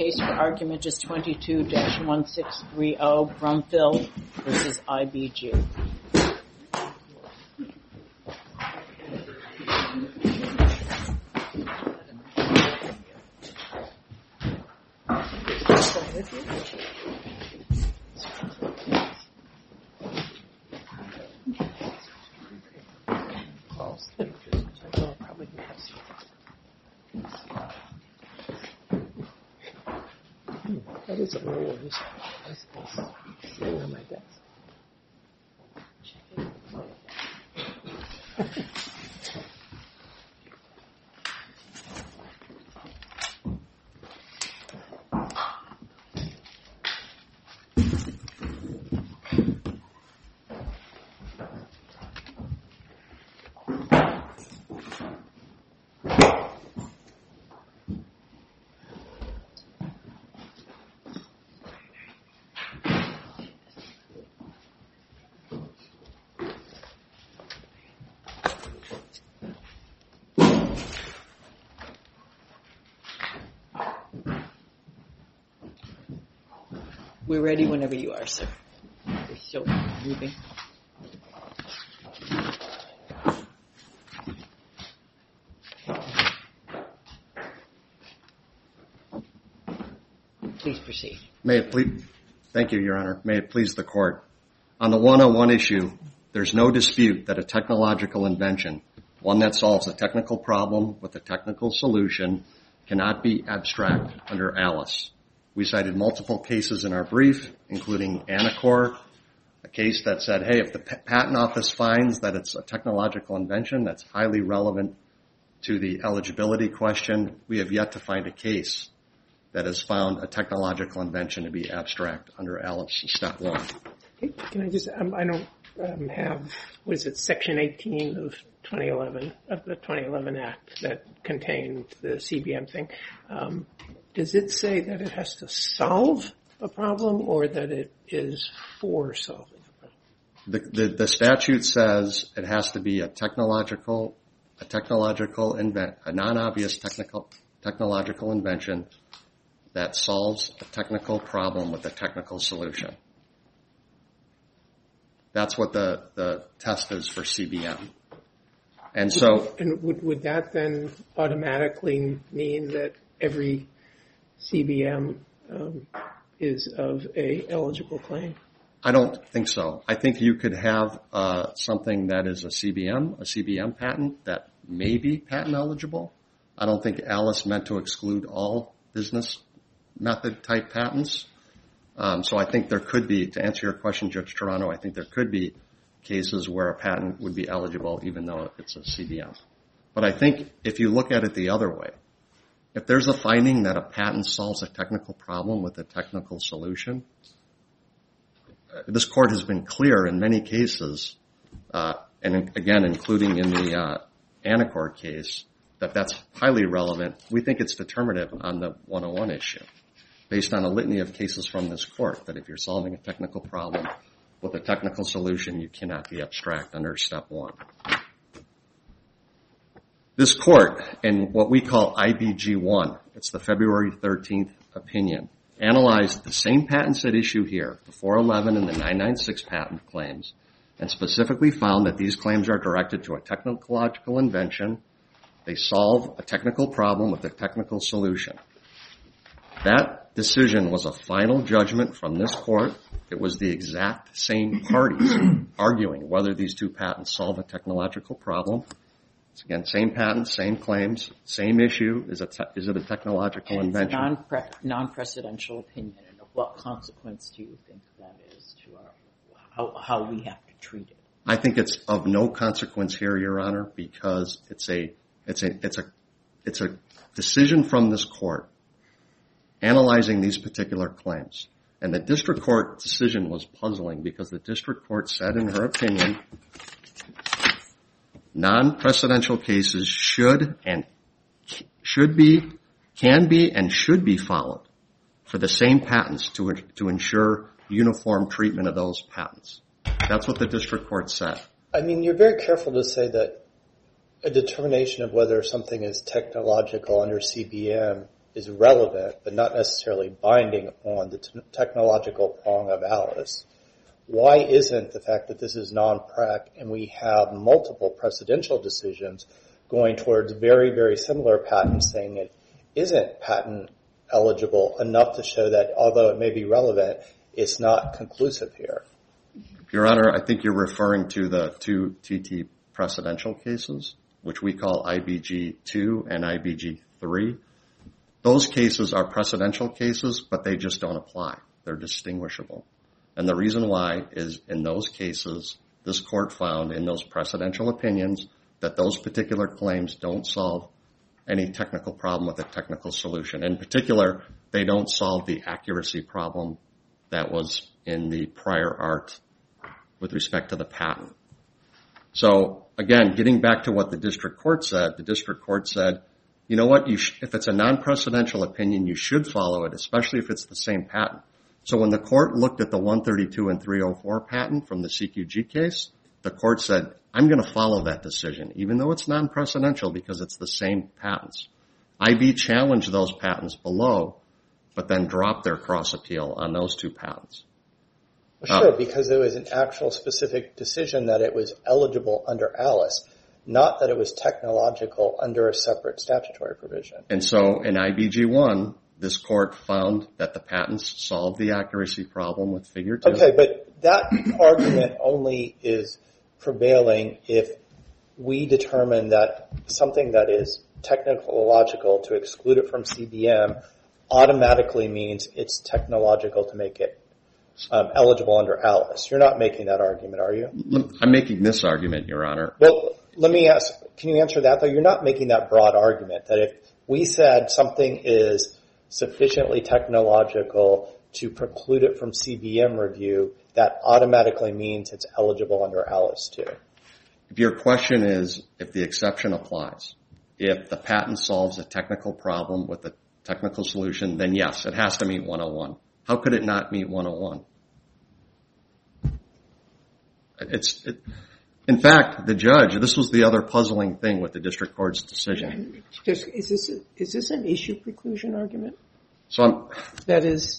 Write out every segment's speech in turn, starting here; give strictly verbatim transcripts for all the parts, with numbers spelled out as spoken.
case for argument is twenty-two dash one six three zero, Brumfield versus I B G. That is a rule. This is sitting on my desk. We're ready whenever you are, sir. We're still moving. Please proceed. May it please, thank you, Your Honor. May it please the Court. On the one oh one issue, there's no dispute that a technological invention, one that solves a technical problem with a technical solution, cannot be abstract under Alice. We cited multiple cases in our brief, including Anacor, a case that said, hey, if the patent office finds that it's a technological invention that's highly relevant to the eligibility question, we have yet to find a case that has found a technological invention to be abstract under Alice Step one. Can I just, um, I don't um, have, what is it, Section eighteen of twenty eleven, of the twenty eleven Act that contained the C B M thing. Um, Does it say that it has to solve a problem or that it is for solving a problem? The, the, the statute says it has to be a technological, a technological invent, a non-obvious technical, technological invention that solves a technical problem with a technical solution. That's what the, the test is for C B M. And so, and would, would that then automatically mean that every C B M um, is of a eligible claim? I don't think so. I think you could have uh, something that is a C B M, a C B M patent that may be patent eligible. I don't think Alice meant to exclude all business method type patents. Um, so I think there could be, to answer your question, Judge Toronto, I think there could be cases where a patent would be eligible even though it's a C B M. But I think if you look at it the other way, if there's a finding that a patent solves a technical problem with a technical solution, this Court has been clear in many cases, uh, and again, including in the uh, Anacor case, that that's highly relevant. We think it's determinative on the one oh one issue, based on a litany of cases from this Court, that if you're solving a technical problem with a technical solution, you cannot be abstract under Step one. This Court, in what we call I B G one, it's the February thirteenth opinion, analyzed the same patents at issue here, the four eleven and the nine ninety-six patent claims, and specifically found that these claims are directed to a technological invention. They solve a technical problem with a technical solution. That decision was a final judgment from this Court. It was the exact same parties arguing whether these two patents solve a technological problem. It's again, same patent, same claims, same issue. Is, a te- is it a technological and invention? It's a non-pre- non-precedential opinion. And of what consequence do you think that is to our, how, how we have to treat it? I think it's of no consequence here, Your Honor, because it's a, it's a, it's a, it's a decision from this Court analyzing these particular claims. And the district court decision was puzzling because the district court said in her opinion, non-precedential cases should and should be, can be and should be followed for the same patents to, to ensure uniform treatment of those patents. That's what the district court said. I mean, you're very careful to say that a determination of whether something is technological under C B M is relevant, but not necessarily binding on the t- technological prong of Alice, why isn't the fact that this is non-prac and we have multiple precedential decisions going towards very, very similar patents saying it isn't patent eligible enough to show that although it may be relevant, it's not conclusive here? Your Honor, I think you're referring to the two T T precedential cases, which we call I B G two and I B G three. Those cases are precedential cases, but they just don't apply. They're distinguishable. And the reason why is in those cases, this court found in those precedential opinions that those particular claims don't solve any technical problem with a technical solution. In particular, they don't solve the accuracy problem that was in the prior art with respect to the patent. So again, getting back to what the district court said, the district court said, you know what, you sh- if it's a non-precedential opinion, you should follow it, especially if it's the same patent. So when the court looked at the one thirty-two and three oh four patent from the C Q G case, the court said, I'm going to follow that decision, even though it's non-precedential because it's the same patents. I B challenged those patents below, but then dropped their cross appeal on those two patents. Well, sure, uh, because there was an actual specific decision that it was eligible under Alice, not that it was technological under a separate statutory provision. And so in I B G one, this court found that the patents solved the accuracy problem with figure two. Okay, but that argument only is prevailing if we determine that something that is technological to exclude it from C B M automatically means it's technological to make it um, eligible under Alice. You're not making that argument, are you? I'm making this argument, Your Honor. Well, let me ask, can you answer that though? You're not making that broad argument that if we said something is sufficiently technological to preclude it from C B M review, that automatically means it's eligible under Alice too. If your question is if the exception applies, if the patent solves a technical problem with a technical solution, then yes, it has to meet one oh one. How could it not meet one oh one? It's, it, in fact, the judge, this was the other puzzling thing with the district court's decision. Just, is this a, is this an issue preclusion argument? So I'm, that is,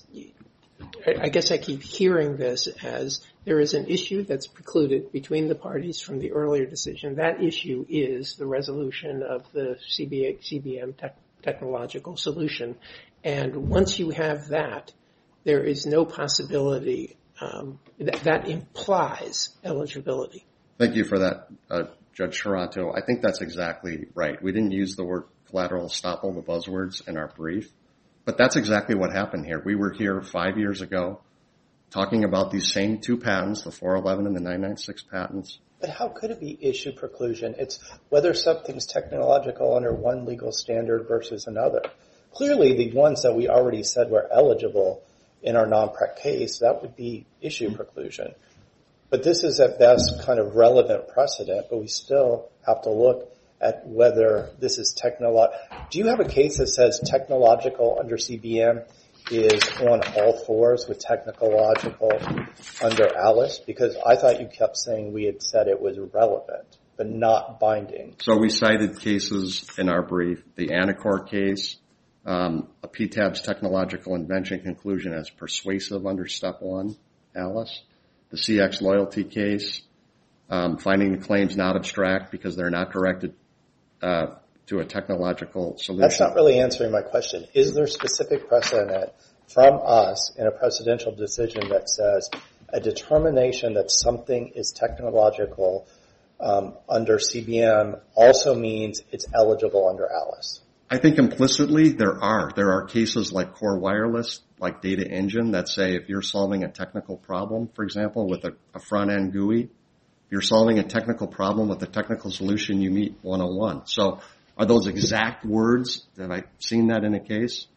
I guess I keep hearing this as there is an issue that's precluded between the parties from the earlier decision. That issue is the resolution of the C B M te- technological solution. And once you have that, there is no possibility um, that, that implies eligibility. Thank you for that, uh, Judge Toronto. I think that's exactly right. We didn't use the word collateral estoppel, the buzzwords, in our brief. But that's exactly what happened here. We were here five years ago talking about these same two patents, the four eleven and the nine ninety-six patents. But how could it be issue preclusion? It's whether something's technological under one legal standard versus another. Clearly, the ones that we already said were eligible in our non-prac case, that would be issue preclusion. But this is at best kind of relevant precedent, but we still have to look at whether this is technolo- Do you have a case that says technological under C B M is on all fours with technological under Alice? Because I thought you kept saying we had said it was relevant, but not binding. So we cited cases in our brief, the Anacor case, um, a P T A B's technological invention conclusion as persuasive under step one, Alice. The C X loyalty case, um, finding the claims not abstract because they're not directed uh, to a technological solution. That's not really answering my question. Is there specific precedent from us in a precedential decision that says a determination that something is technological um, under C B M also means it's eligible under Alice? I think implicitly there are. There are cases like Core Wireless, like Data Engine, that say if you're solving a technical problem, for example, with a, a front-end G U I, if you're solving a technical problem with a technical solution, you meet one oh one. So are those exact words? Have I seen that in a case?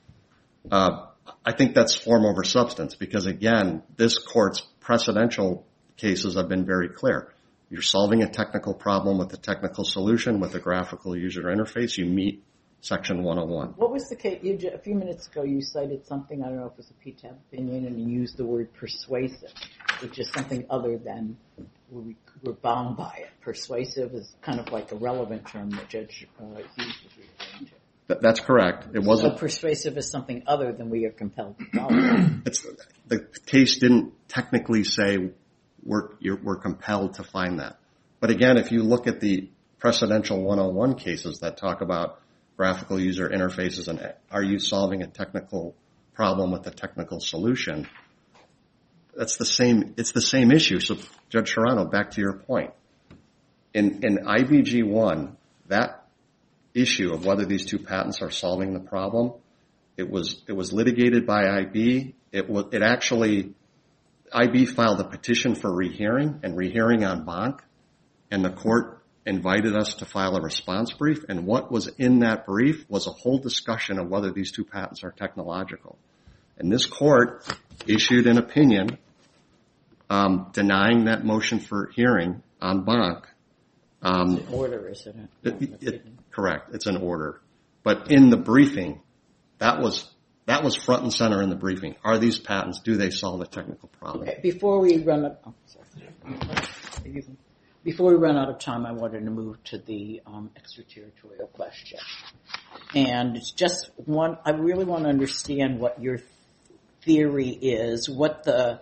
Uh, I think that's form over substance because, again, this court's precedential cases have been very clear. You're solving a technical problem with a technical solution with a graphical user interface, you meet Section one oh one. What was the case? You, a few minutes ago, you cited something, I don't know if it was a P T A B opinion, and you used the word persuasive, which is something other than we, we're bound by it. Persuasive is kind of like a relevant term that Judge uh, Hughes was referring to. Th- that's correct. It So wasn't. persuasive is something other than we are compelled to follow. It's, the case didn't technically say we're, you're, we're compelled to find that. But again, if you look at the precedential one oh one cases that talk about graphical user interfaces and are you solving a technical problem with a technical solution, that's the same, it's the same issue. So Judge Serrano, back to your point. In, in I B G one, that issue of whether these two patents are solving the problem, it was, it was litigated by I B. It was, it actually, I B filed a petition for rehearing and rehearing en banc, and the court invited us to file a response brief, and what was in that brief was a whole discussion of whether these two patents are technological. And this court issued an opinion um, denying that motion for hearing en banc. Um, It's an order, isn't it? it, it correct, it's an order. But in the briefing, that was that was front and center in the briefing. Are these patents, do they solve a technical problem? Okay, before we run up, oh, sorry. Before we run out of time, I wanted to move to the um, extraterritorial question. And it's just one, I really want to understand what your theory is, what the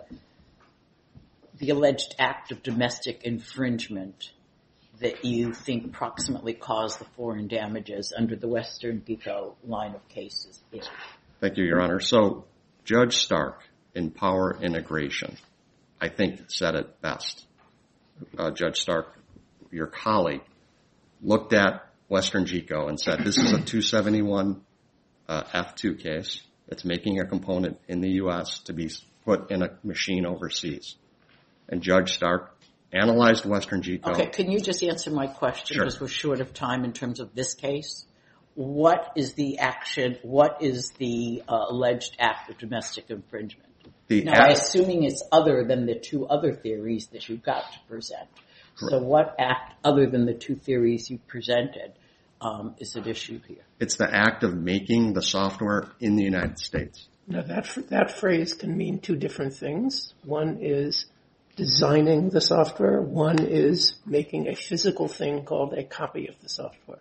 the alleged act of domestic infringement that you think proximately caused the foreign damages under the Western Depot line of cases is. Thank you, Your Honor. So Judge Stark in Power Integration, I think, said it best. Uh, Judge Stark, your colleague, looked at Western GECO and said, this is a two seventy-one uh, F two case. It's making a component in the U S to be put in a machine overseas. And Judge Stark analyzed Western GECO. Okay, can you just answer my question, Sure. because we're short of time in terms of this case? What is the action, what is the uh, alleged act of domestic infringement? The Now, act- I'm assuming it's other than the two other theories that you've got to present. Correct. So what act, other than the two theories you presented, um, is at issue here? It's the act of making the software in the United States. Now, that that phrase can mean two different things. One is designing the software. One is making a physical thing called a copy of the software.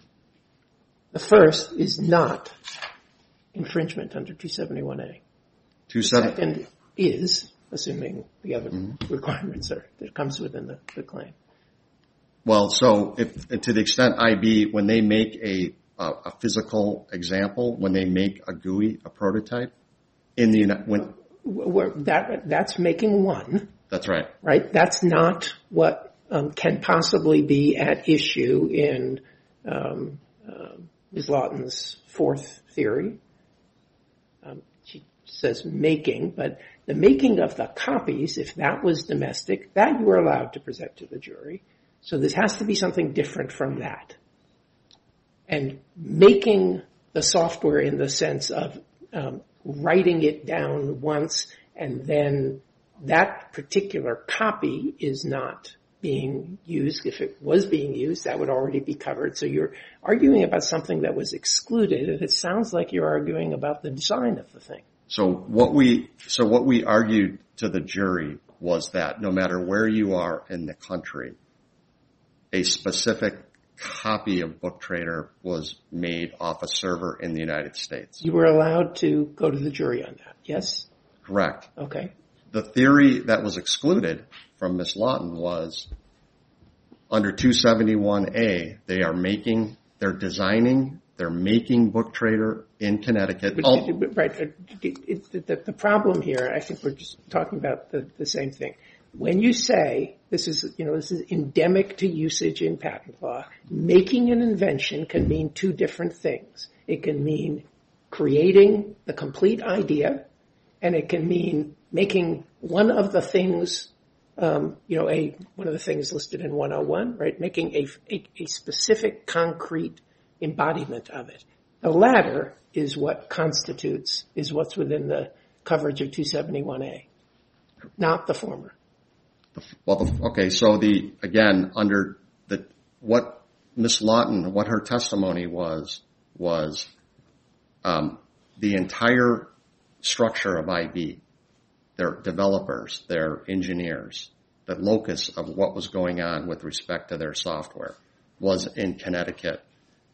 The first is not infringement under two seventy-one A. Two The seven. second is, assuming the other Mm-hmm. requirements are, that comes within the, the claim. Well, so if, to the extent I B, when they make a, a a physical example, when they make a G U I, a prototype, in the Uni- when Where that that's making one, that's right. right? That's not what um, can possibly be at issue in um, uh, Miz Lawton's fourth theory. Um, she says making, but the making of the copies, if that was domestic, that you were allowed to present to the jury. So this has to be something different from that. And making the software in the sense of um, writing it down once and then that particular copy is not being used. If it was being used, that would already be covered. So you're arguing about something that was excluded, and it sounds like you're arguing about the design of the thing. So what we so what we argued to the jury was that no matter where you are in the country, a specific copy of BookTrader was made off a server in the United States. You were allowed to go to the jury on that, yes? Correct. Okay. The theory that was excluded from Miz Lawton was under two seventy-one A, they are making, they're designing, they're making BookTrader in Connecticut. But, Oh, right. It, it, it, the, the problem here, I think we're just talking about the, the same thing. When you say this is, you know, this is endemic to usage in patent law, making an invention can mean two different things. It can mean creating the complete idea, and it can mean making one of the things, um, you know, a one of the things listed in one oh one, right? Making a, a, a specific concrete embodiment of it. The latter is what constitutes, is what's within the coverage of two seventy-one A, not the former. well, the, okay, so the, again, under the, what Miz Lawton, what her testimony was, was um, the entire structure of I B, their developers, their engineers, the locus of what was going on with respect to their software was in Connecticut.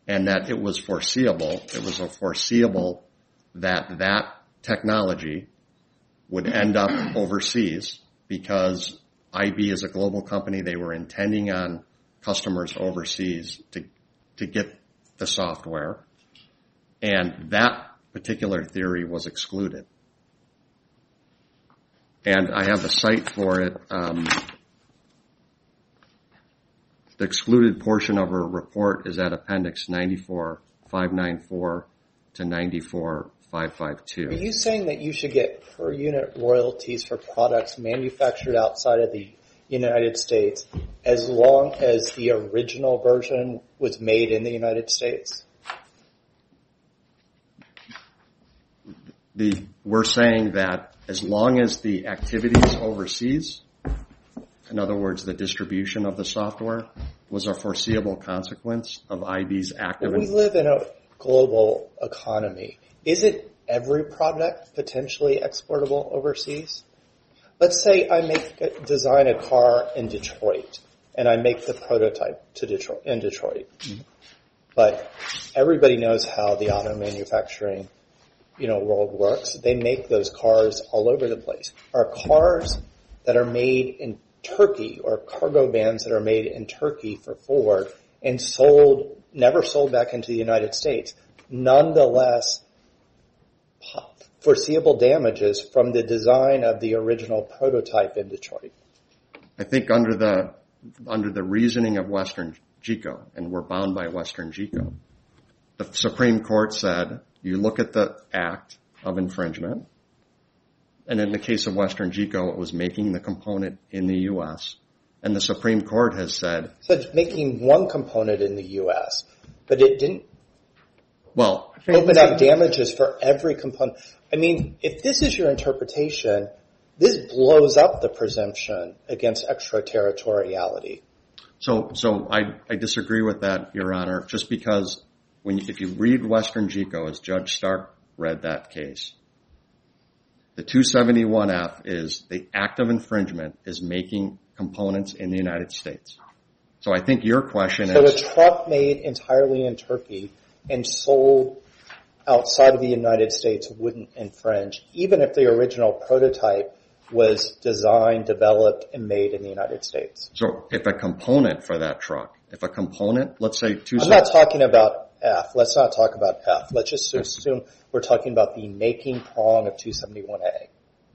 and that it was foreseeable. It was a foreseeable that that technology would end up overseas because I B is a global company. They were intending on customers overseas to to get the software, and that particular theory was excluded. And I have the site for it. Um, the excluded portion of her report is at Appendix ninety-four five ninety-four to ninety-four five fifty-two. Are you saying that you should get per unit royalties for products manufactured outside of the United States as long as the original version was made in the United States? The, we're saying that as long as the activities overseas, in other words, the distribution of the software, was a foreseeable consequence of I B's active... We live in a global economy. Isn't every product potentially exportable overseas? Let's say I make design a car in Detroit, and I make the prototype to Detroit in Detroit. Mm-hmm. But everybody knows how the auto manufacturing, you know, world works. They make those cars all over the place. Are cars that are made in Turkey or cargo vans that are made in Turkey for Ford and sold, never sold back into the United States, nonetheless foreseeable damages from the design of the original prototype in Detroit? I think under the under the reasoning of Western GECO, and we're bound by Western GECO, the Supreme Court said you look at the act of infringement, and in the case of Western GECO, it was making the component in the U S, and the Supreme Court has said... So it's making one component in the U S, but it didn't well open up damages for every component. I mean, if this is your interpretation, this blows up the presumption against extraterritoriality. So, so I, I disagree with that, Your Honor, just because when you, if you read Western GECO, as Judge Stark read that case, the two seventy-one F is the act of infringement is making components in the United States. So I think your question so is... So a truck made entirely in Turkey and sold outside of the United States wouldn't infringe, even if the original prototype was designed, developed, and made in the United States. So if a component for that truck, if a component, let's say two... I'm not talking about F. Let's not talk about F. Let's just assume we're talking about the making prong of two seventy-one A.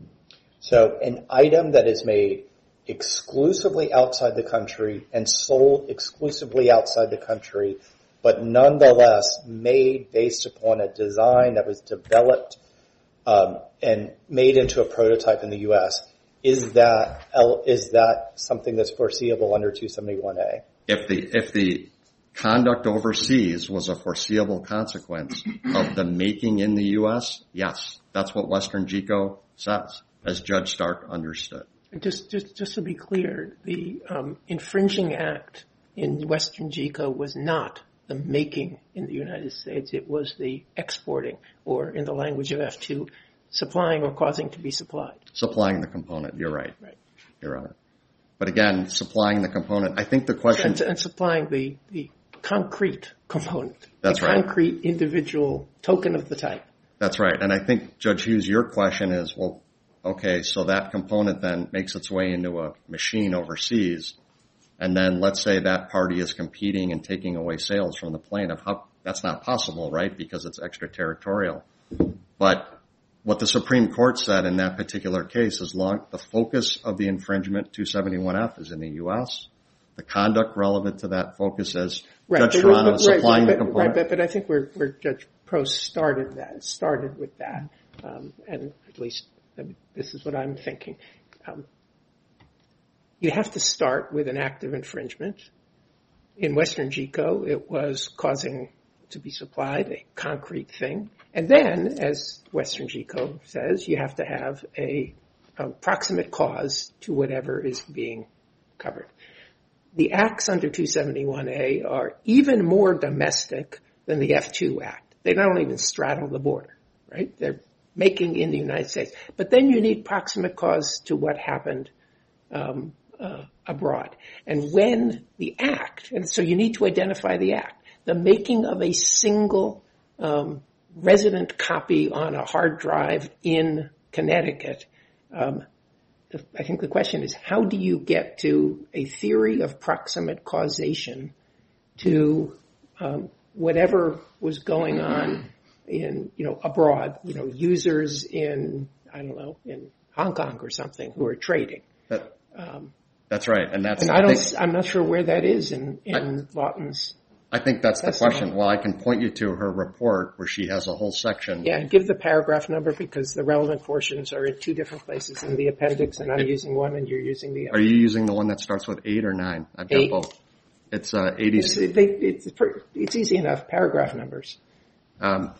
So an item that is made exclusively outside the country and sold exclusively outside the country, but nonetheless made based upon a design that was developed um, and made into a prototype in the U S, is that is that something that's foreseeable under two seventy-one A? If the if the conduct overseas was a foreseeable consequence of the making in the U S, yes, that's what Western GECO says, as Judge Stark understood. Just, just, just to be clear, the um, infringing act in Western GECO was not the making in the United States. It was the exporting, or in the language of F two, supplying or causing to be supplied. Supplying the component. You're right. Right. Your Honor. But again, supplying the component, I think the question... And, and supplying the, the concrete component. That's the right. concrete individual token of the type. That's right. And I think, Judge Hughes, your question is, well, okay, so that component then makes its way into a machine overseas, and then let's say that party is competing and taking away sales from the plaintiff. How, that's not possible, right, because it's extraterritorial. But what the Supreme Court said in that particular case is long, the focus of the infringement, two seventy-one F, is in the U S. The conduct relevant to that focus is right, Judge Toronto supplying right, the but, component. Right, but, but I think where, where Judge Prost started that, started with that, um, and at least I mean, this is what I'm thinking. Um, you have to start with an act of infringement. In Western GECO, it was causing to be supplied, a concrete thing. And then, as Western GECO says, you have to have a, a proximate cause to whatever is being covered. The acts under two seventy-one A are even more domestic than the F two Act. They don't even straddle the border, right? They're making in the United States. But then you need proximate cause to what happened um, uh, abroad. And when the act, and so you need to identify the act. the making of a single um, resident copy on a hard drive in Connecticut. Um, I think the question is, how do you get to a theory of proximate causation to um, whatever was going on in, you know, abroad, you know, users in, I don't know, in Hong Kong or something who are trading. That, um, that's right, and that's. And I don't. I think, I'm not sure where that is in in I, Lawton's. I think that's the testimony. question. Well, I can point you to her report where she has a whole section. Yeah, and give the paragraph number because the relevant portions are in two different places in the appendix, and I'm it, using one and you're using the other. Are you using the one that starts with eight or nine? I've got eight. both. It's uh, eighty. It's, they, it's, it's easy enough. Paragraph numbers. Um,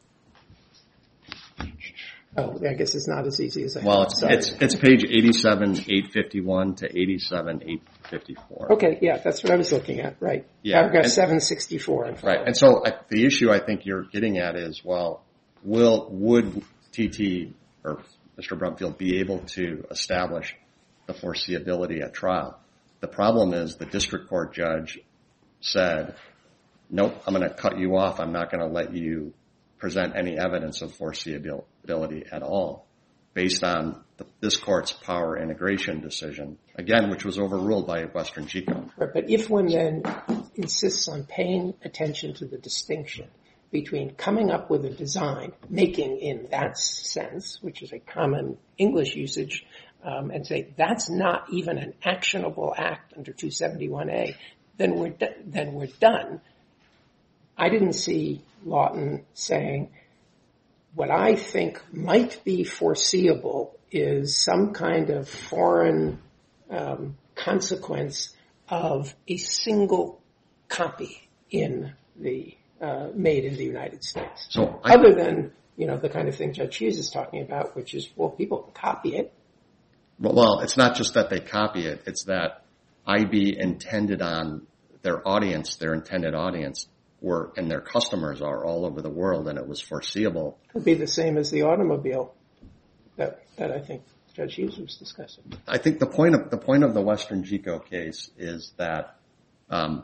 Oh, I guess it's not as easy as I Well, thought. it's, Sorry. it's it's page eighty-seven, eight fifty-one to eighty-seven, eight fifty-four. Okay, yeah, that's what I was looking at, right. Yeah. Paragraph and, seven sixty-four. And right, and so I, the issue I think you're getting at is, well, will would T T or Mister Brumfield be able to establish the foreseeability at trial? The problem is the district court judge said, nope, I'm going to cut you off. I'm not going to let you present any evidence of foreseeability at all based on the, this court's power integration decision, again, which was overruled by Western GECO. Right, but if one then insists on paying attention to the distinction between coming up with a design, making in that sense, which is a common English usage, um, and say that's not even an actionable act under two seventy-one A, then we're do- then we're done. I didn't see Lawton saying, what I think might be foreseeable is some kind of foreign um, consequence of a single copy in the uh, made in the United States. So I, other than, you know, the kind of thing Judge Hughes is talking about, which is, well, people can copy it. Well, it's not just that they copy it. It's that I B intended on their audience, their intended audience, were, and their customers are all over the world, and it was foreseeable. It would be the same as the automobile that that I think Judge Hughes was discussing. I think the point of the point of the Western GECO case is that, um,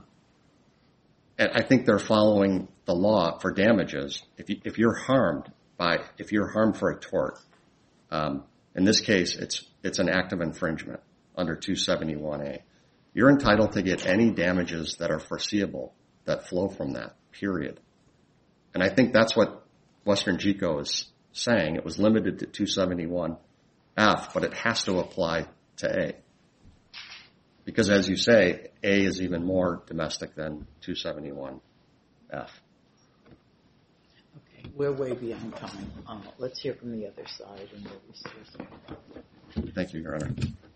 and I think they're following the law for damages. If you, if you're harmed by, if you're harmed for a tort, um, in this case, it's it's an act of infringement under two seventy-one A. You're entitled to get any damages that are foreseeable that flow from that, period. And I think that's what Western GECO is saying. It was limited to two seventy-one F, but it has to apply to A. Because as you say, A is even more domestic than two seventy-one F. Okay, we're way beyond time. Uh, let's hear from the other side and what we see. Thank you, Your Honor.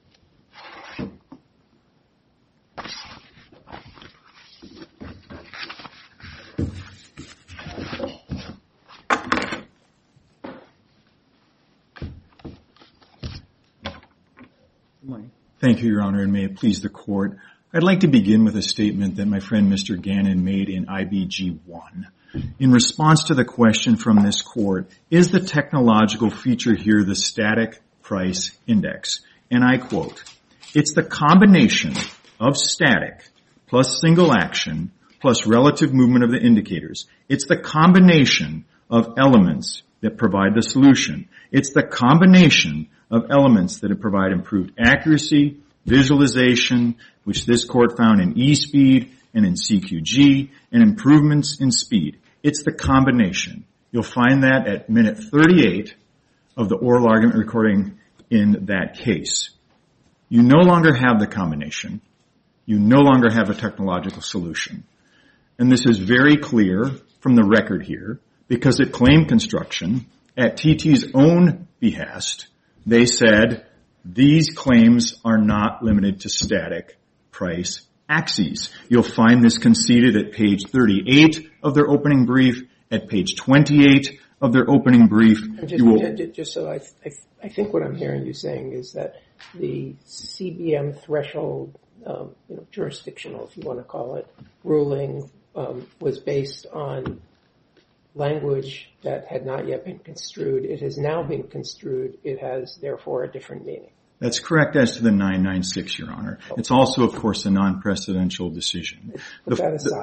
Thank you, Your Honor, and may it please the Court. I'd like to begin with a statement that my friend Mister Gannon made in I B G one. In response to the question from this Court, is the technological feature here the static price index? And I quote, it's the combination of static plus single action plus relative movement of the indicators. It's the combination of elements that provide the solution. It's the combination of elements that provide improved accuracy, visualization, which this Court found in eSpeed and in C Q G, and improvements in speed. It's the combination. You'll find that at minute thirty-eight of the oral argument recording in that case. You no longer have the combination. You no longer have a technological solution. And this is very clear from the record here, because at claim construction, at T T's own behest, they said these claims are not limited to static price axes. You'll find this conceded at page thirty-eight of their opening brief, at page twenty-eight of their opening brief. Just, you will, just so I, I, I think what I'm hearing you saying is that the C B M threshold, um, you know, jurisdictional, if you want to call it, ruling um, was based on language that had not yet been construed. It has now been construed. It has, therefore, a different meaning. That's correct as to the nine ninety-six, Your Honor. It's also, of course, a non-precedential decision. Put that aside.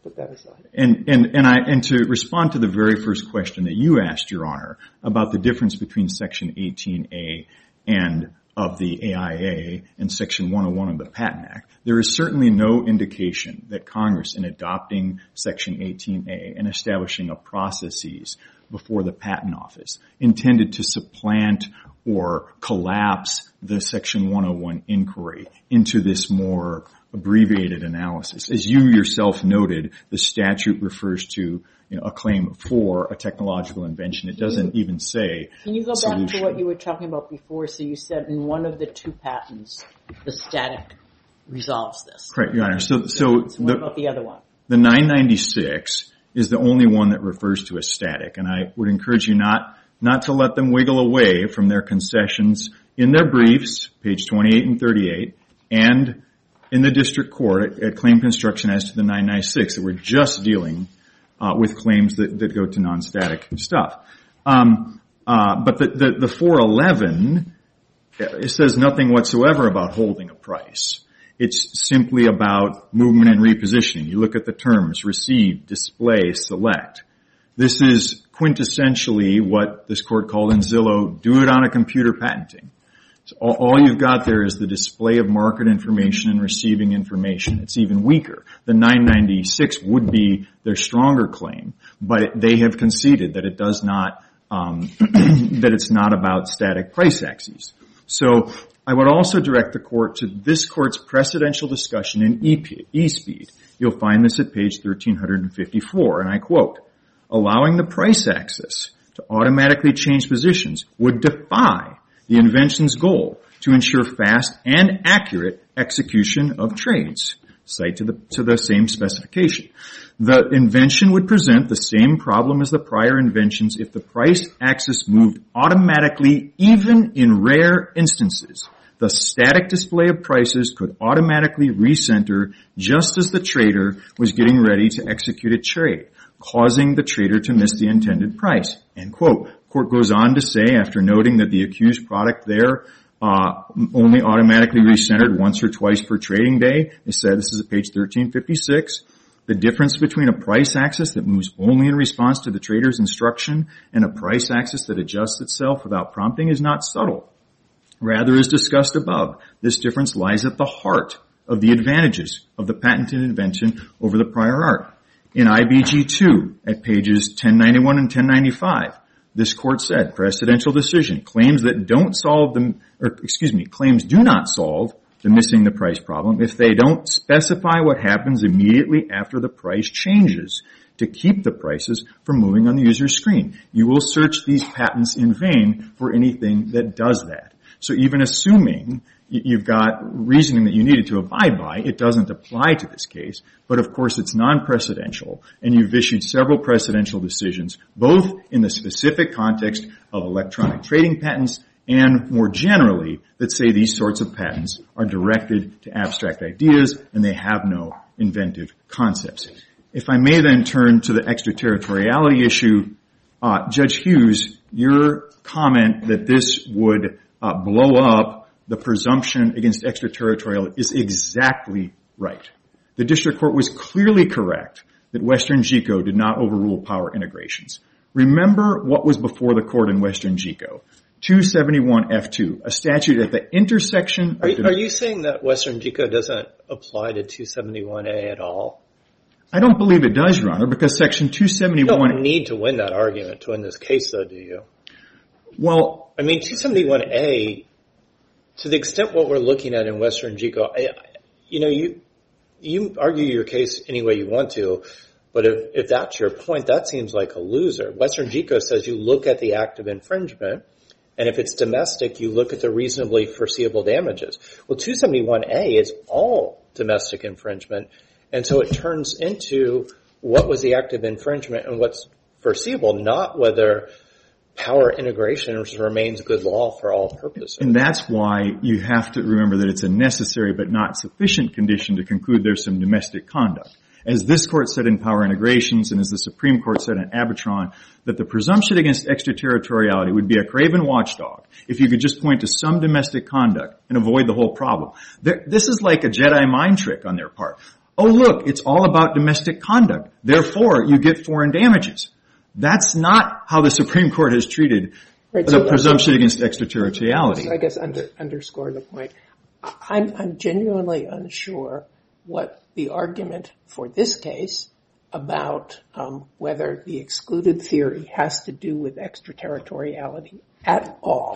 put that aside. And, and, and I, and to respond to the very first question that you asked, Your Honor, about the difference between Section eighteen A and of the A I A and Section one oh one of the Patent Act, there is certainly no indication that Congress, in adopting Section eighteen A and establishing a processes before the Patent Office, intended to supplant or collapse the Section one oh one inquiry into this more abbreviated analysis. As you yourself noted, the statute refers to, you know, a claim for a technological invention. It doesn't even say Can you go solution. back to what you were talking about before? So you said in one of the two patents, the static resolves this. Correct, Your Honor. So, so, so what the, about the other one? the nine ninety-six is the only one that refers to a static, and I would encourage you not not to let them wiggle away from their concessions in their briefs, page twenty-eight and thirty-eight, and in the district court at, at claim construction as to the nine ninety-six, that we're just dealing uh, with claims that, that go to non-static stuff. Um, uh, but the, the, the four eleven, it says nothing whatsoever about holding a price. It's simply about movement and repositioning. You look at the terms, receive, display, select. This is quintessentially what this court called in Zillow, do it on a computer patenting. So all, all you've got there is the display of market information and receiving information. It's even weaker. The nine ninety-six would be their stronger claim, but it, they have conceded that it does not, um, that it's not about static price axes. So I would also direct the court to this court's precedential discussion in eSpeed. You'll find this at page thirteen fifty-four, and I quote, allowing the price axis to automatically change positions would defy the invention's goal to ensure fast and accurate execution of trades. Cite to the, to the same specification. The invention would present the same problem as the prior inventions if the price axis moved automatically, even in rare instances. The static display of prices could automatically recenter just as the trader was getting ready to execute a trade, causing the trader to miss the intended price. End quote. Court goes on to say, after noting that the accused product there uh only automatically recentered once or twice per trading day, they said, this is at page thirteen fifty-six, the difference between a price axis that moves only in response to the trader's instruction and a price axis that adjusts itself without prompting is not subtle. Rather, as discussed above, this difference lies at the heart of the advantages of the patented invention over the prior art. In I B G two, at pages ten ninety-one and ten ninety-five, this court said, precedential decision, claims that don't solve the, or excuse me, claims do not solve the missing the price problem if they don't specify what happens immediately after the price changes to keep the prices from moving on the user's screen. You will search these patents in vain for anything that does that. So even assuming you've got reasoning that you needed to abide by, it doesn't apply to this case. But of course it's non-precedential, and you've issued several precedential decisions, both in the specific context of electronic trading patents and more generally that say these sorts of patents are directed to abstract ideas and they have no inventive concepts. If I may then turn to the extraterritoriality issue, uh, Judge Hughes, your comment that this would uh, blow up the presumption against extraterritorial is exactly right. The district court was clearly correct that Western GECO did not overrule power integrations. Remember what was before the court in Western GECO. two seventy-one F two, a statute at the intersection of... Are, the, are you saying that Western GECO doesn't apply to two seventy-one A at all? I don't believe it does, Your Honor, because Section two seventy-one... You don't need to win that argument to win this case, though, do you? Well... I mean, two seventy-one A... To the extent what we're looking at in Western GECO, I, you know, you you argue your case any way you want to, but if, if that's your point, that seems like a loser. Western GECO says you look at the act of infringement, and if it's domestic, you look at the reasonably foreseeable damages. Well, two seventy-one A is all domestic infringement, and so it turns into what was the act of infringement and what's foreseeable, not whether power integration remains good law for all purposes. And that's why you have to remember that it's a necessary but not sufficient condition to conclude there's some domestic conduct. As this court said in power integrations and as the Supreme Court said in Abitron, that the presumption against extraterritoriality would be a craven watchdog if you could just point to some domestic conduct and avoid the whole problem. There, this is like a Jedi mind trick on their part. oh look, it's all about domestic conduct. Therefore, you get foreign damages. That's not how the Supreme Court has treated Right, the so presumption against extraterritoriality. So I guess under, underscore the point. I'm, I'm genuinely unsure what the argument for this case about um, whether the excluded theory has to do with extraterritoriality at all.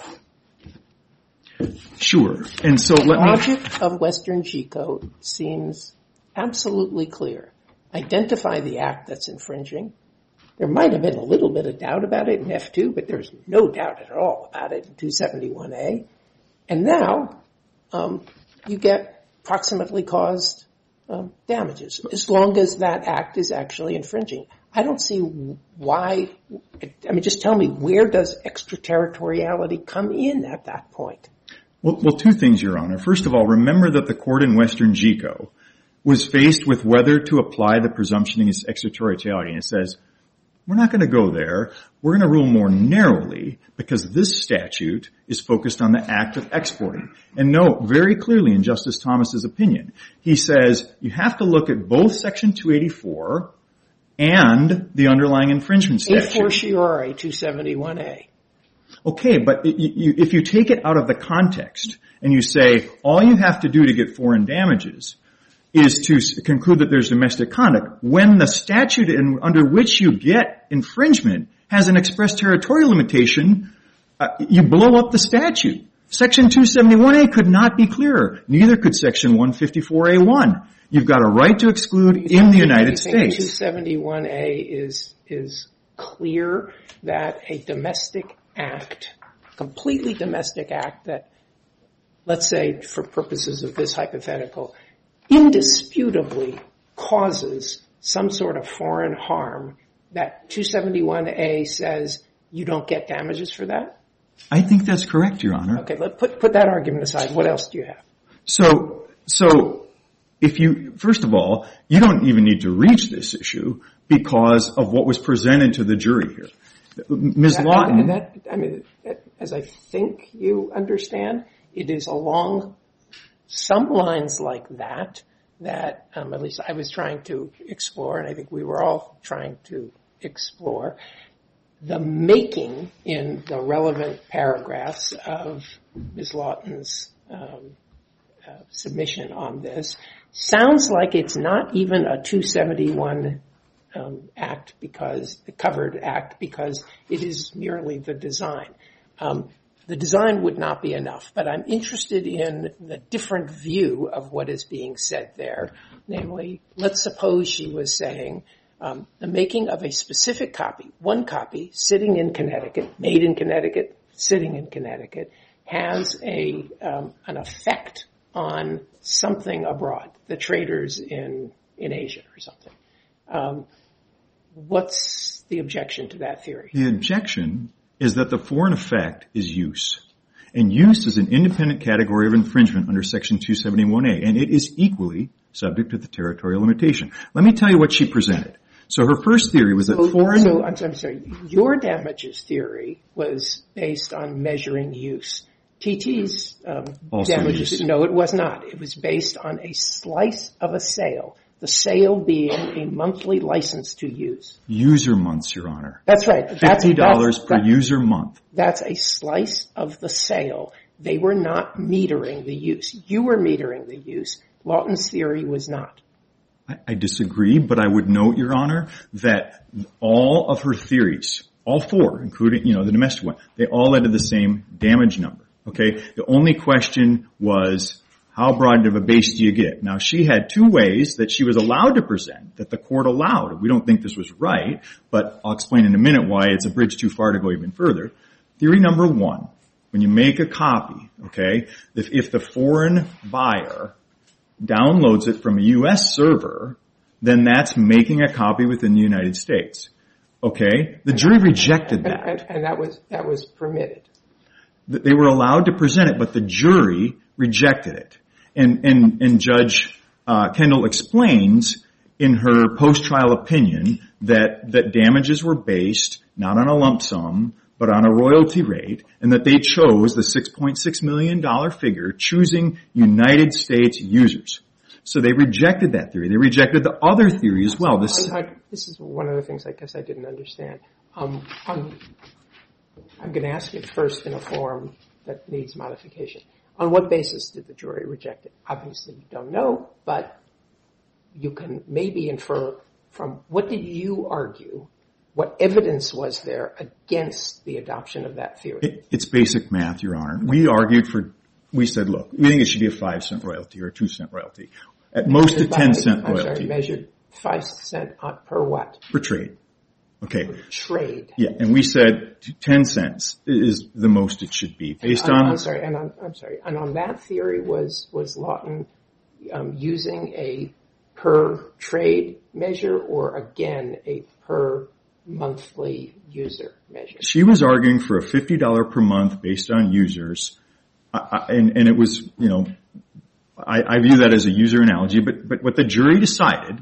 Sure. And so let the me... logic of Western G-code seems absolutely clear. Identify the act that's infringing. There might have been a little bit of doubt about it in F two, but there's no doubt at all about it in two seventy-one A. And now um, you get proximately caused um, damages, as long as that act is actually infringing. I don't see why, I mean, just tell me, where does extraterritoriality come in at that point? Well, well, two things, Your Honor. First of all, remember that the court in Western G-code was faced with whether to apply the presumption against extraterritoriality. And it says, we're not going to go there. We're going to rule more narrowly because this statute is focused on the act of exporting. And note very clearly in Justice Thomas's opinion, he says you have to look at both Section two eighty-four and the underlying infringement statute. A fortiori two seventy-one A. Okay, but it, you, if you take it out of the context and you say all you have to do to get foreign damages is to conclude that there's domestic conduct, when the statute in, under which you get infringement has an express territorial limitation, uh, you blow up the statute. Section two seventy-one A could not be clearer. Neither could Section one fifty-four A one. You've got a right to exclude in the United States. two seventy-one A is is clear that a domestic act, completely domestic act that, let's say for purposes of this hypothetical, indisputably causes some sort of foreign harm, that two seventy-one A says you don't get damages for that? I think that's correct, Your Honor. Okay, let's put, put that argument aside. What else do you have? So, so if you, first of all, you don't even need to reach this issue because of what was presented to the jury here. Miz That, Lawton. and that, I mean, that, as I think you understand, it is along some lines like that that um, at least I was trying to explore, and I think we were all trying to explore, the making in the relevant paragraphs of Miz Lawton's um, uh, submission on this sounds like it's not even a two seventy-one um, act because the covered act because it is merely the design. Um, the design would not be enough, but I'm interested in the different view of what is being said there. Namely, let's suppose she was saying um, the making of a specific copy, one copy, sitting in Connecticut, made in Connecticut, sitting in Connecticut, has a um, an effect on something abroad, the traders in in Asia or something. Um, what's the objection to that theory? The objection is that the foreign effect is use. And use is an independent category of infringement under Section two seventy-one A, and it is equally subject to the territorial limitation. Let me tell you what she presented. So her first theory was that so, foreign... So, I'm, I'm sorry, your damages theory was based on measuring use. T T's um, damages... Use. No, it was not. It was based on a slice of a sale. The sale being a monthly license to use. User months, Your Honor. That's right. fifty dollars that's, per that, user month. That's a slice of the sale. They were not metering the use. You were metering the use. Lawton's theory was not. I, I disagree, but I would note, Your Honor, that all of her theories, all four, including, you know, the domestic one, they all led to the same damage number. Okay? The only question was, how broad of a base do you get? Now, she had two ways that she was allowed to present, that the court allowed. We don't think this was right, but I'll explain in a minute why it's a bridge too far to go even further. Theory number one, when you make a copy, okay, if, if the foreign buyer downloads it from a U S server, then that's making a copy within the United States. Okay? The jury rejected that. And, and, and that was that was permitted. They were allowed to present it, but the jury rejected it. And, and, and Judge uh, Kendall explains in her post-trial opinion that, that damages were based not on a lump sum, but on a royalty rate, and that they chose the six point six million dollars figure, choosing United States users. So they rejected that theory. They rejected the other theory as well. This, I, I, this is one of the things I guess I didn't understand. Um, I'm, I'm going to ask it first in a form that needs modification. On what basis did the jury reject it? Obviously you don't know, but you can maybe infer from what did you argue, what evidence was there against the adoption of that theory? it, it's basic math, Your Honor. We argued for, we said, look, we think it should be a five cent royalty or a two cent royalty. At most a ten cent I'm royalty. sorry, measured five cent on, per what? Per trade. Okay. Per trade. Yeah, and we said ten cents is the most it should be based I'm, on. I'm sorry, and on, I'm sorry, and on that theory was was Lawton um, using a per trade measure or again a per monthly user measure? She was arguing for a fifty dollars per month based on users, I, I, and, and it was, you know, I, I view that as a user analogy. But but what the jury decided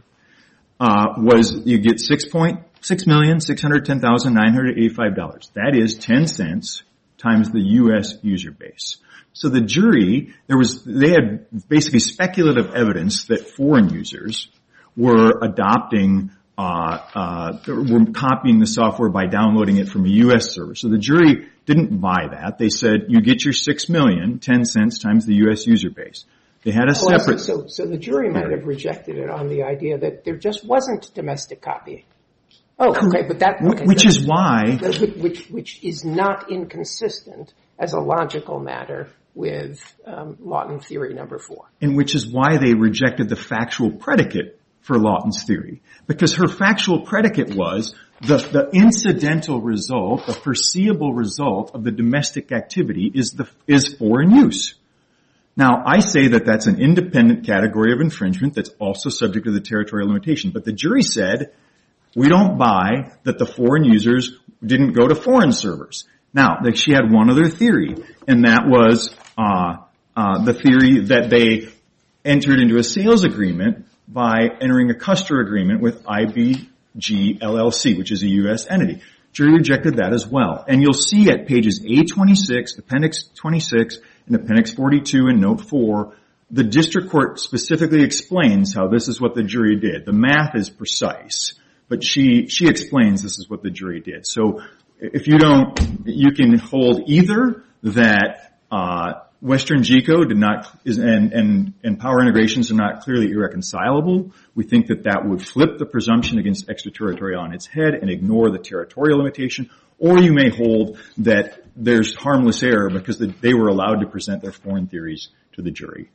uh, was you get six point six million six hundred ten thousand nine hundred eighty-five dollars. That is ten cents times the U S user base. So the jury, there was, they had basically speculative evidence that foreign users were adopting, uh, uh, were copying the software by downloading it from a U S server. So the jury didn't buy that. They said you get your six million, ten cents times the U S user base. They had a oh, separate. So, so the jury might have rejected it on the idea that there just wasn't domestic copying. Oh, okay, but that, okay, which that, is why, which, which is not inconsistent as a logical matter with um, Lawton theory number four. and which is why they rejected the factual predicate for Lawton's theory. Because her factual predicate was the, the incidental result, the foreseeable result of the domestic activity is the, is foreign use. Now, I say that that's an independent category of infringement that's also subject to the territorial limitation. But the jury said, we don't buy that the foreign users didn't go to foreign servers. Now, like she had one other theory, and that was uh, uh, the theory that they entered into a sales agreement by entering a customer agreement with I B G L L C, which is a U S entity. Jury rejected that as well. And you'll see at pages A twenty-six, Appendix twenty-six, and Appendix forty-two and Note four, the district court specifically explains how this is what the jury did. The math is precise, but she she explains this is what the jury did. So if you don't, you can hold either that uh, Western G C O did not, is, and, and, and power integrations are not clearly irreconcilable. We think that that would flip the presumption against extraterritorial on its head and ignore the territorial limitation. Or you may hold that there's harmless error because the, they were allowed to present their foreign theories to the jury.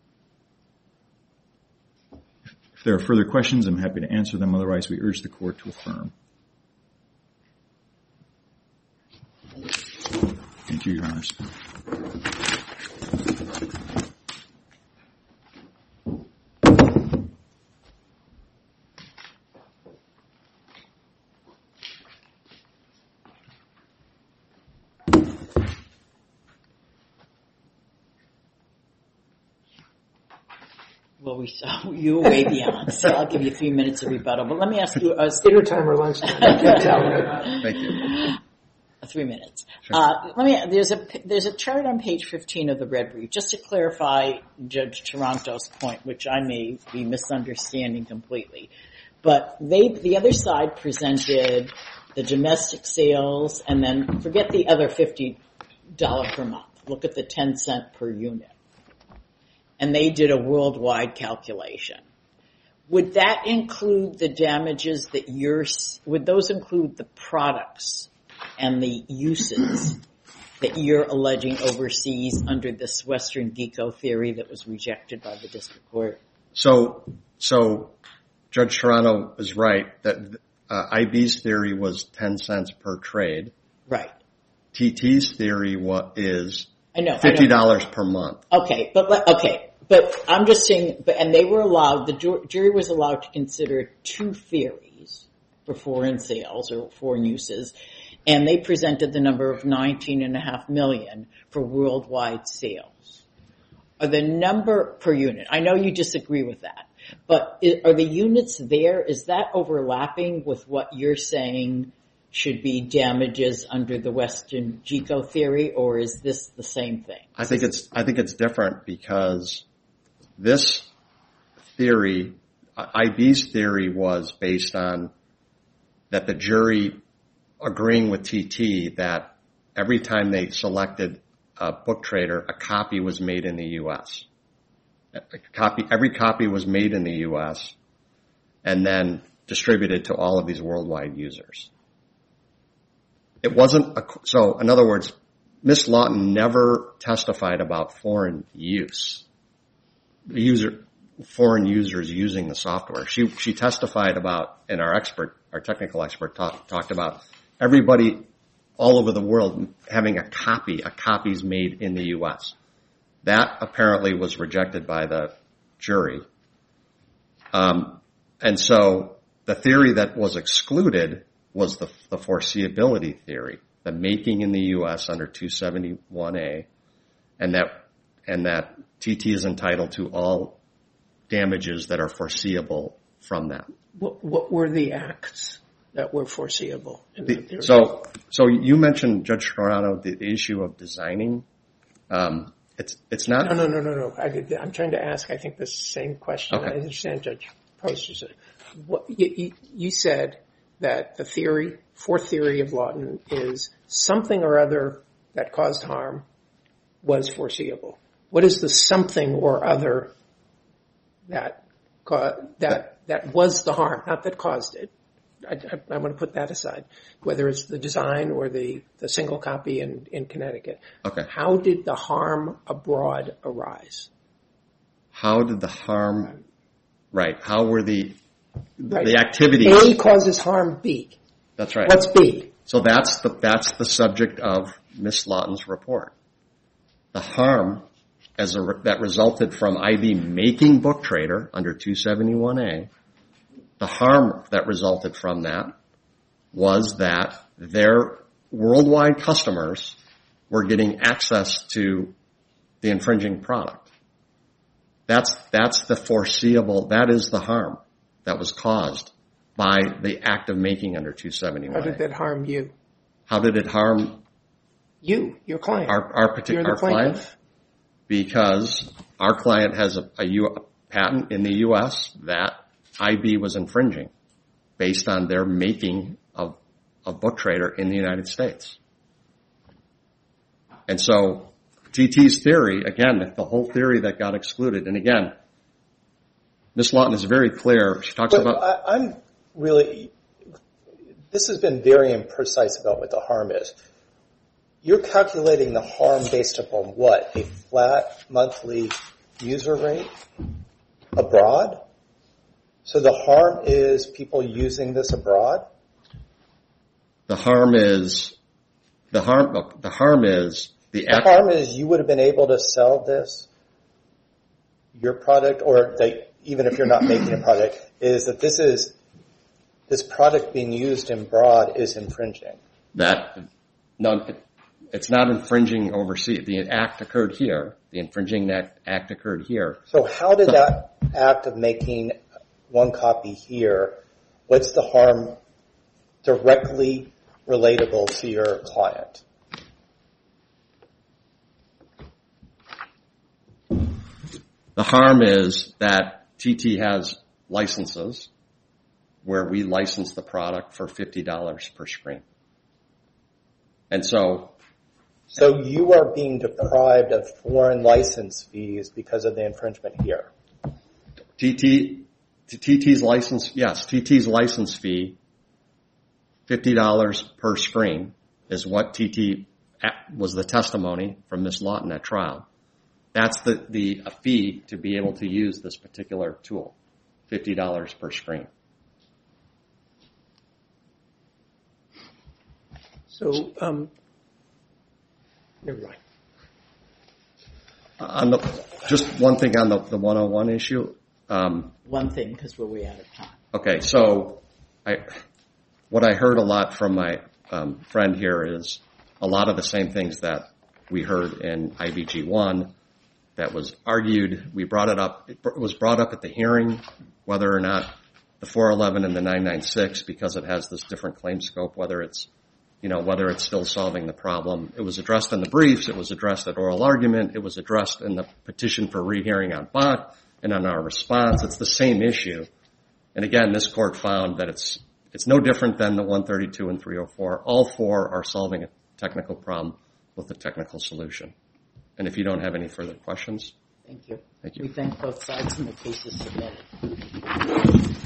If there are further questions, I'm happy to answer them. Otherwise, we urge the court to affirm. Thank you, Your Honors. Well, we saw you were way beyond, so I'll give you three minutes of rebuttal. But let me ask you, uh, Dinner time or lunch time? I can't tell. Thank you. Three minutes. Sure. Uh, let me. There's a there's a chart on page fifteen of the red brief, just to clarify Judge Toronto's point, which I may be misunderstanding completely. But they, the other side presented the domestic sales, and then forget the other fifty dollars per month. Look at the ten cent per unit, and they did a worldwide calculation. Would that include the damages that you're? Would those include the products and the uses that you're alleging overseas under this Western G C O theory that was rejected by the district court? So, so Judge Toronto is right that uh, I B's theory was ten cents per trade. Right. T T's theory wa- is I know fifty dollars per month. Okay, but let, okay, but I'm just saying. But and they were allowed. The ju- jury was allowed to consider two theories for foreign sales or foreign uses. And they presented the number of nineteen and a half million for worldwide sales. Are the number per unit? I know you disagree with that, but are the units there? Is that overlapping with what you're saying should be damages under the Western G C O theory, or is this the same thing? I think it's I think it's different because this theory, I B's theory was based on that the jury agreeing with T T that every time they selected a book trader, a copy was made in the U S. A copy, every copy was made in the U S and then distributed to all of these worldwide users. It wasn't, a, so in other words, Miz Lawton never testified about foreign use, user, foreign users using the software. She, she testified about, and our expert, our technical expert talk, talked about everybody all over the world having a copy, a copy's made in the U S. That apparently was rejected by the jury. Um, and so the theory that was excluded was the, the foreseeability theory, the making in the U S under two seventy-one A, and that, and that T T is entitled to all damages that are foreseeable from that. What, what were the acts that were foreseeable in the, that theory? So, so you mentioned, Judge Toronto, the, the issue of designing. Um, it's it's not. No, no, no, no, no. I, I'm trying to ask, I think, the same question. Okay. I understand Judge Post said. What you, you, you said that the theory, fourth theory of Lawton, is something or other that caused harm was foreseeable. What is the something or other that that that was the harm, not that caused it? I, I, I want to put that aside, whether it's the design or the, the single copy in, in Connecticut. Okay. How did the harm abroad arise? How did the harm, right, how were the, Right. the activities. A causes harm B. That's right. What's B? So that's the, that's the subject of Miz Lawton's report. The harm as a, that resulted from I B making Book Trader under two seventy-one A, the harm that resulted from that was that their worldwide customers were getting access to the infringing product. That's, that's the foreseeable, that is the harm that was caused by the act of making under two seventy-one A. How did that harm you? How did it harm You, your client. our, our particular client? Plaintiff. Because our client has a, a, U, a patent in the U S that I B was infringing based on their making of, of Book Trader in the United States. And so T T's theory, again, the whole theory that got excluded, and again, Miz Lawton is very clear. She talks but about... I, I'm really... This has been very imprecise about what the harm is. You're calculating the harm based upon what? A flat monthly user rate abroad? So the harm is people using this abroad? The harm is... The harm, the harm is... The, the harm is you would have been able to sell this, your product, or they, even if you're not making a product, is that this is this product being used in broad is infringing. That no, it, it's not infringing overseas. The act occurred here. The infringing act, act occurred here. So how did that act of making one copy here? What's the harm directly relatable to your client? The harm is that T T has licenses where we license the product for fifty dollars per screen. And so... So you are being deprived of foreign license fees because of the infringement here? T T, T T's license, yes, T T's license fee, fifty dollars per screen, is what T T was the testimony from Miz Lawton at trial. That's the, the a fee to be able to use this particular tool, fifty dollars per screen. So, um, never mind. On the, just one thing on the, the one oh one issue. Um, One thing, because we're way out of time. okay, so I, what I heard a lot from my um, friend here is a lot of the same things that we heard in I B G one. That was argued, we brought it up, it was brought up at the hearing, whether or not the four eleven and the nine ninety-six, because it has this different claim scope, whether it's, you know, whether it's still solving the problem. It was addressed in the briefs, it was addressed at oral argument, it was addressed in the petition for rehearing on bond, And on our response, it's the same issue. And again, this court found that it's it's no different than the one thirty-two and three oh four. All four are solving a technical problem with a technical solution. And if you don't have any further questions. Thank you. Thank you. We thank both sides and the cases submitted.